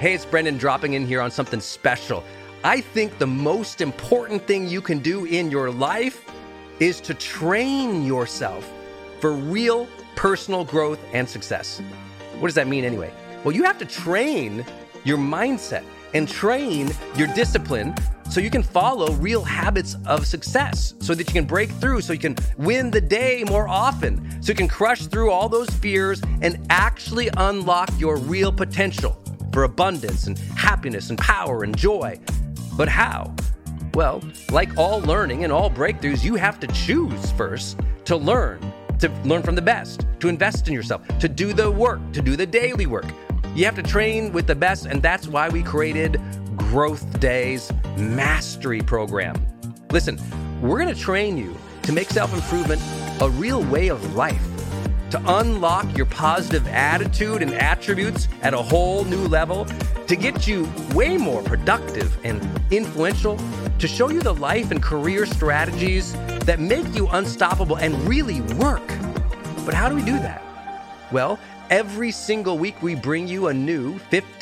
Hey, it's Brendan dropping in here on something special. I think the most important thing you can do in your life is to train yourself for real personal growth and success. What does that mean anyway? Well, you have to train your mindset and train your discipline so you can follow real habits of success, so that you can break through, so you can win the day more often, so you can crush through all those fears and actually unlock your real potential for abundance and happiness and power and joy. But how? Well, like all learning and all breakthroughs, you have to choose first to learn from the best, to invest in yourself, to do the work, to do the daily work. You have to train with the best, and that's why we created Growth Day's Mastery Program. Listen, we're going to train you to make self-improvement a real way of life, to unlock your positive attitude and attributes at a whole new level, to get you way more productive and influential, to show you the life and career strategies that make you unstoppable and really work. But how do we do that? Well, every single week we bring you a new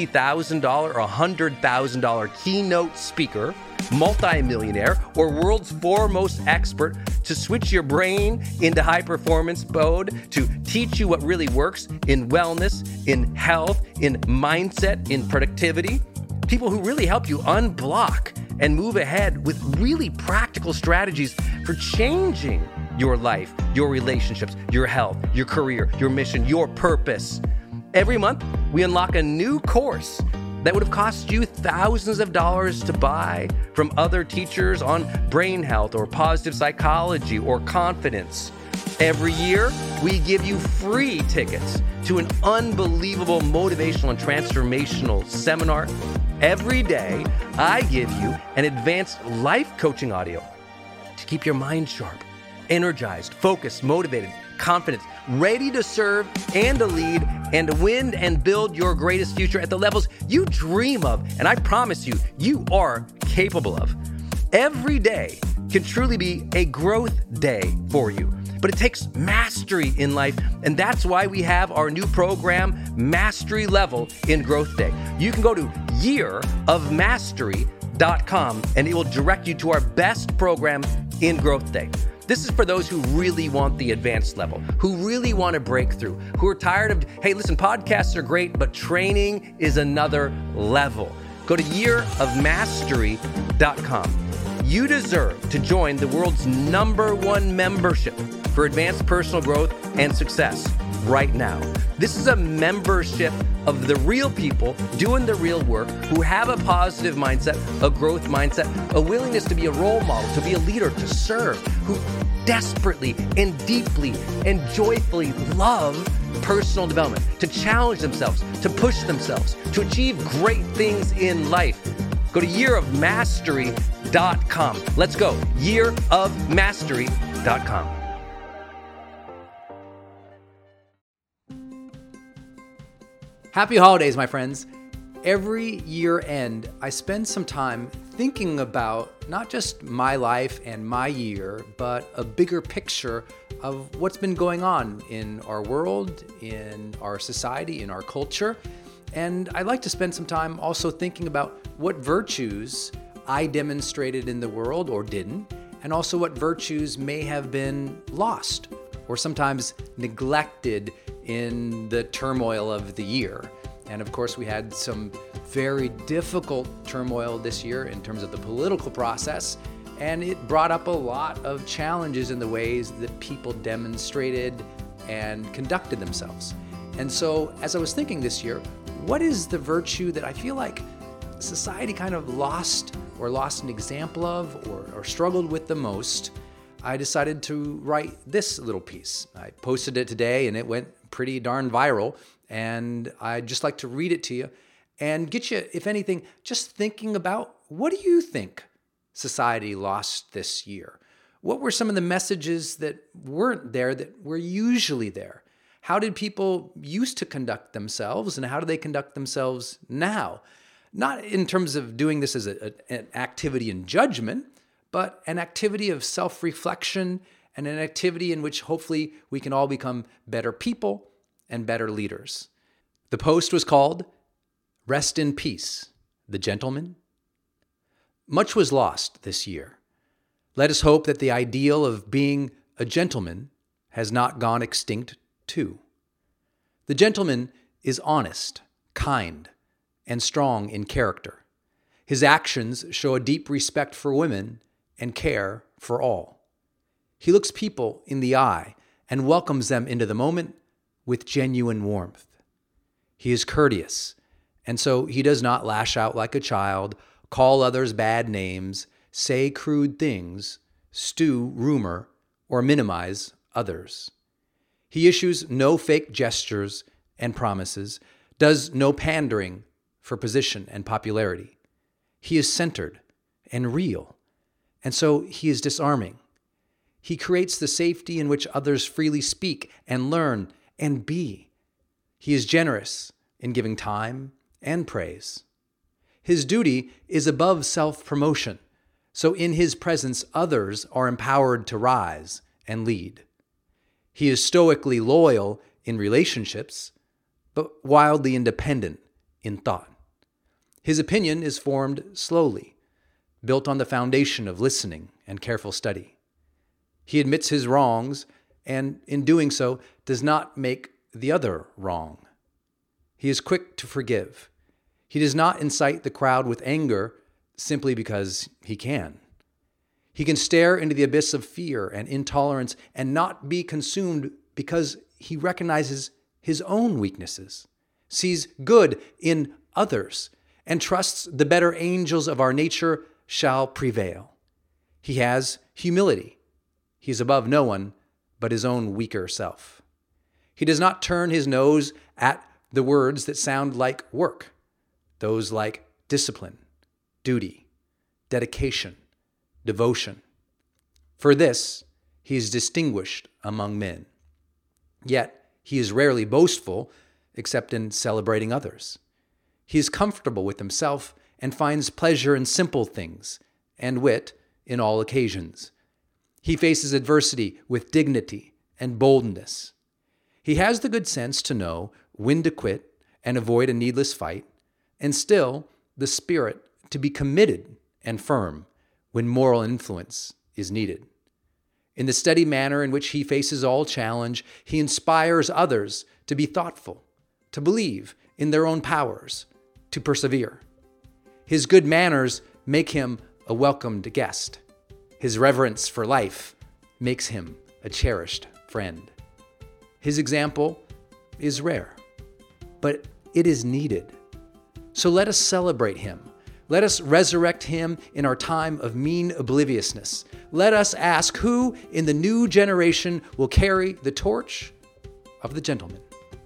$50,000 or $100,000 keynote speaker, multimillionaire, or world's foremost expert to switch your brain into high performance mode, to teach you what really works in wellness, in health, in mindset, in productivity. People who really help you unblock and move ahead with really practical strategies for changing your life, your relationships, your health, your career, your mission, your purpose. Every month, we unlock a new course that would have cost you thousands of dollars to buy from other teachers on brain health or positive psychology or confidence. Every year, we give you free tickets to an unbelievable motivational and transformational seminar. Every day, I give you an advanced life coaching audio to keep your mind sharp, energized, focused, motivated, confident, ready to serve and to lead and to win and build your greatest future at the levels you dream of. And I promise you, you are capable of. Every day can truly be a growth day for you. But it takes mastery in life, and that's why we have our new program, Mastery Level in Growth Day. You can go to yearofmastery.com, and it will direct you to our best program in Growth Day. This is for those who really want the advanced level, who really want to break through, who are tired of, hey, listen, podcasts are great, but training is another level. Go to yearofmastery.com. You deserve to join the world's #1 membership for advanced personal growth and success right now. This is a membership of the real people doing the real work, who have a positive mindset, a growth mindset, a willingness to be a role model, to be a leader, to serve, who desperately and deeply and joyfully love personal development, to challenge themselves, to push themselves, to achieve great things in life. Go to yearofmastery.com. Let's go. yearofmastery.com. Happy holidays, my friends. Every year end, I spend some time thinking about not just my life and my year, but a bigger picture of what's been going on in our world, in our society, in our culture. And I like to spend some time also thinking about what virtues I demonstrated in the world or didn't, and also what virtues may have been lost or sometimes neglected in the turmoil of the year. And of course, we had some very difficult turmoil this year in terms of the political process, and it brought up a lot of challenges in the ways that people demonstrated and conducted themselves. And so as I was thinking this year, what is the virtue that I feel like society kind of lost an example of or struggled with the most? I decided to write this little piece. I posted it today and it went pretty darn viral, and I'd just like to read it to you and get you, if anything, just thinking about, what do you think society lost this year? What were some of the messages that weren't there that were usually there? How did people used to conduct themselves, and how do they conduct themselves now? Not in terms of doing this as an activity in judgment, but an activity of self-reflection and an activity in which hopefully we can all become better people and better leaders. The post was called Rest in peace, the gentleman. Much was lost this year. Let us hope that the ideal of being a gentleman has not gone extinct too. The gentleman is honest, kind, and strong in character. His actions show a deep respect for women and care for all. He looks people in the eye and welcomes them into the moment with genuine warmth. He is courteous, and so he does not lash out like a child, call others bad names, say crude things, stew rumor, or minimize others. He issues no fake gestures and promises, does no pandering for position and popularity. He is centered and real, and so he is disarming. He creates the safety in which others freely speak and learn and be. He is generous in giving time and praise. His duty is above self-promotion, so in his presence others are empowered to rise and lead. He is stoically loyal in relationships, but wildly independent in thought. His opinion is formed slowly, built on the foundation of listening and careful study. He admits his wrongs, and in doing so, does not make the other wrong. He is quick to forgive. He does not incite the crowd with anger simply because he can. He can stare into the abyss of fear and intolerance and not be consumed because he recognizes his own weaknesses, sees good in others, and trusts the better angels of our nature shall prevail. He has humility. He is above no one but his own weaker self. He does not turn his nose at the words that sound like work, those like discipline, duty, dedication, devotion. For this, he is distinguished among men. Yet, he is rarely boastful, except in celebrating others. He is comfortable with himself and finds pleasure in simple things and wit in all occasions. He faces adversity with dignity and boldness. He has the good sense to know when to quit and avoid a needless fight, and still the spirit to be committed and firm when moral influence is needed. In the steady manner in which he faces all challenge, he inspires others to be thoughtful, to believe in their own powers, to persevere. His good manners make him a welcomed guest. His reverence for life makes him a cherished friend. His example is rare, but it is needed. So let us celebrate him. Let us resurrect him in our time of mean obliviousness. Let us ask who in the new generation will carry the torch of the gentleman.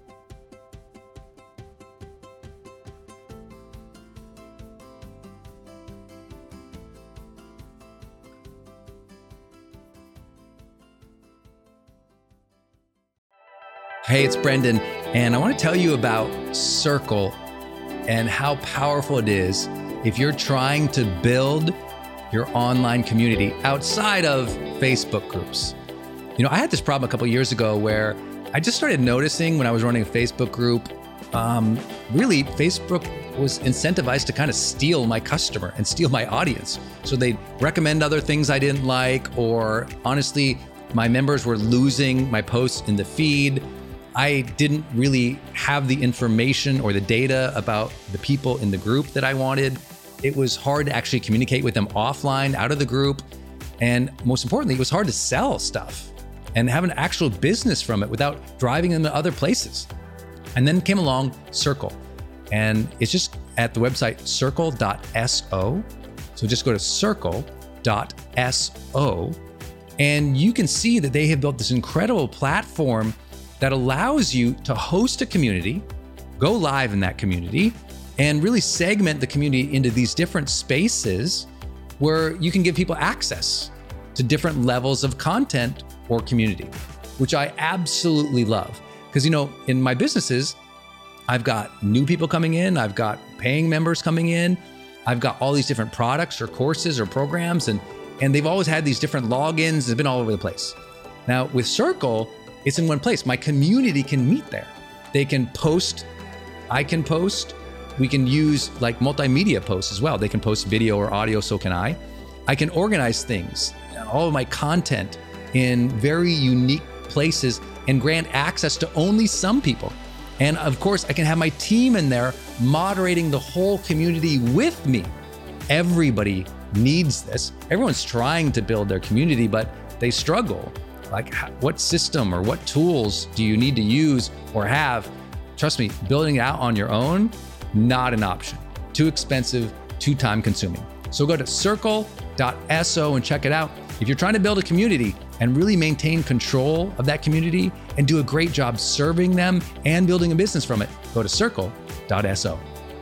Hey, it's Brendan, and I want to tell you about Circle and how powerful it is if you're trying to build your online community outside of Facebook groups. You know, I had this problem a couple years ago where I just started noticing when I was running a Facebook group, really Facebook was incentivized to kind of steal my customer and steal my audience. So they'd recommend other things I didn't like, or honestly, my members were losing my posts in the feed. I didn't really have the information or the data about the people in the group that I wanted. It was hard to actually communicate with them offline, out of the group. And most importantly, it was hard to sell stuff and have an actual business from it without driving them to other places. And then came along Circle. And it's just at the website circle.so. So just go to circle.so. And you can see that they have built this incredible platform that allows you to host a community, go live in that community, and really segment the community into these different spaces where you can give people access to different levels of content or community, which I absolutely love. Because, you know, in my businesses, I've got new people coming in, I've got paying members coming in, I've got all these different products or courses or programs, and they've always had these different logins, they've been all over the place. Now with Circle, it's in one place. My community can meet there. They can post, I can post, We can use like multimedia posts as well. They can post video or audio, so can I. I can organize things, all of my content in very unique places and grant access to only some people. And of course, I can have my team in there moderating the whole community with me. Everybody needs this. Everyone's trying to build their community, but they struggle. Like, what system or what tools do you need to use or have? Trust me, building it out on your own, not an option. Too expensive, too time consuming. So go to circle.so and check it out. If you're trying to build a community and really maintain control of that community and do a great job serving them and building a business from it, go to circle.so.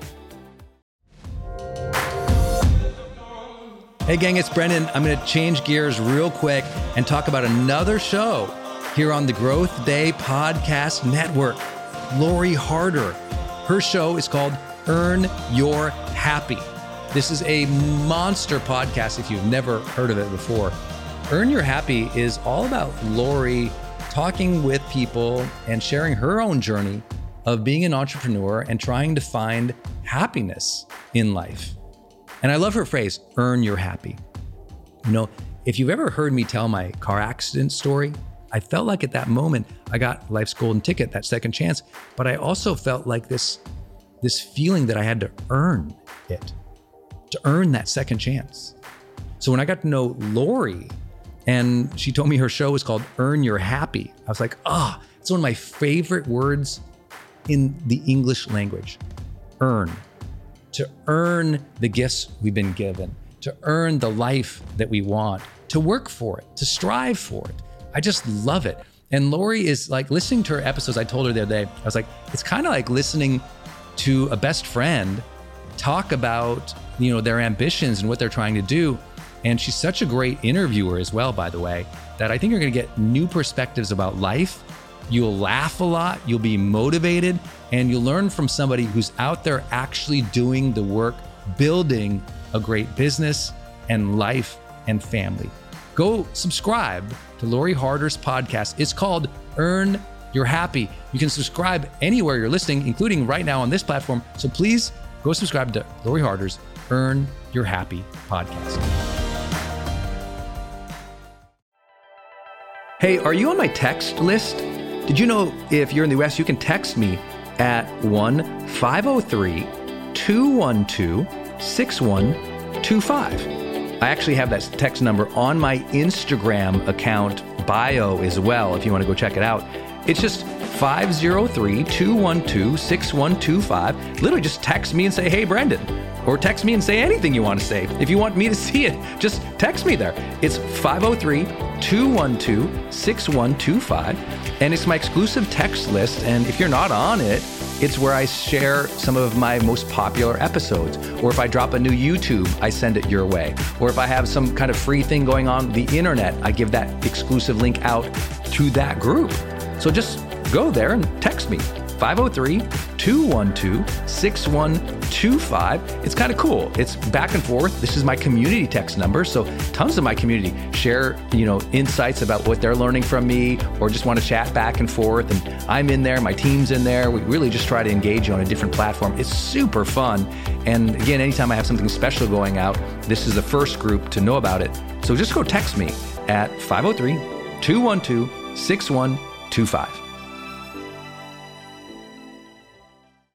Hey gang, it's Brendan. I'm going to change gears real quick and talk about another show here on the Growth Day Podcast Network. Lori Harder. Her show is called Earn Your Happy. This is a monster podcast if you've never heard of it before. Earn Your Happy is all about Lori talking with people and sharing her own journey of being an entrepreneur and trying to find happiness in life. And I love her phrase, earn your happy. You know, if you've ever heard me tell my car accident story, I felt like at that moment I got life's golden ticket, that second chance, but I also felt like this feeling that I had to earn it, to earn that second chance. So when I got to know Lori and she told me her show was called Earn Your Happy, I was like, it's one of my favorite words in the English language, earn. To earn the gifts we've been given, to earn the life that we want, to work for it, to strive for it. I just love it. And Lori is like, listening to her episodes, I told her the other day, I was like, it's kind of like listening to a best friend talk about, their ambitions and what they're trying to do. And she's such a great interviewer as well, by the way, that I think you're going to get new perspectives about life. You'll laugh a lot, you'll be motivated, and you'll learn from somebody who's out there actually doing the work, building a great business and life and family. Go subscribe to Lori Harder's podcast. It's called Earn Your Happy. You can subscribe anywhere you're listening, including right now on this platform. So please go subscribe to Lori Harder's Earn Your Happy podcast. Hey, are you on my text list? Did you know if you're in the US, you can text me at 1-503-212-6125. I actually have that text number on my Instagram account bio as well, if you want to go check it out. It's just 503-212-6125. Literally just text me and say, hey, Brendan. Or text me and say anything you want to say. If you want me to see it, just text me there. It's 503-212-6125. And it's my exclusive text list. And if you're not on it, it's where I share some of my most popular episodes. Or if I drop a new YouTube, I send it your way. Or if I have some kind of free thing going on the internet, I give that exclusive link out to that group. So just go there and text me. 503-212-6125. It's kind of cool. It's back and forth. This is my community text number. So tons of my community share, insights about what they're learning from me or just want to chat back and forth. And I'm in there, my team's in there. We really just try to engage you on a different platform. It's super fun. And again, anytime I have something special going out, this is the first group to know about it. So just go text me at 503-212-6125.